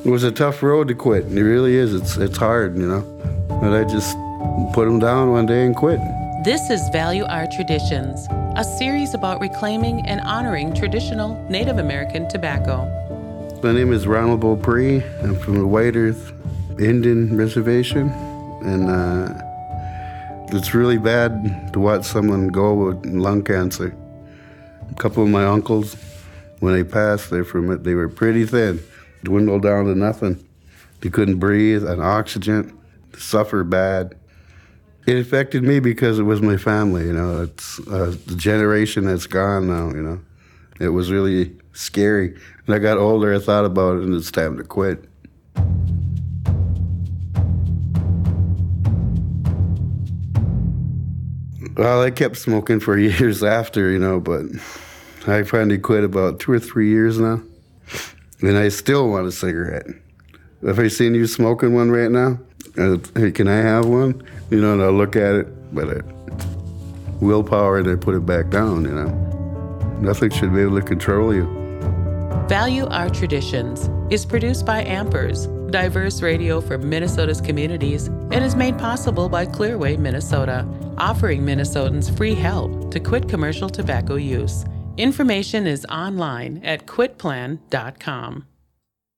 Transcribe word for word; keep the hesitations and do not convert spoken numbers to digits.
It was a tough road to quit. It really is. It's it's hard, you know. But I just put them down one day and quit. This is Value Our Traditions, a series about reclaiming and honoring traditional Native American tobacco. My name is Ronald Beaupre. I'm from the White Earth Indian Reservation, and uh, it's really bad to watch someone go with lung cancer. A couple of my uncles, when they passed, they from it, they were pretty thin, dwindled down to nothing. They couldn't breathe, on oxygen, suffer bad. It affected me because it was my family, you know. It's uh, the generation that's gone now, you know. It was really scary. When I got older, I thought about it, and it's time to quit. Well, I kept smoking for years after, you know, but I finally quit about two or three years now, and I still want a cigarette. If I seen you smoking one right now, uh, hey, can I have one? You know, and I'll look at it, but it, willpower, and I put it back down, you know. Nothing should be able to control you. Value Our Traditions is produced by Ampers, diverse radio for Minnesota's communities, and is made possible by Clearway, Minnesota, offering Minnesotans free help to quit commercial tobacco use. Information is online at quit plan dot com.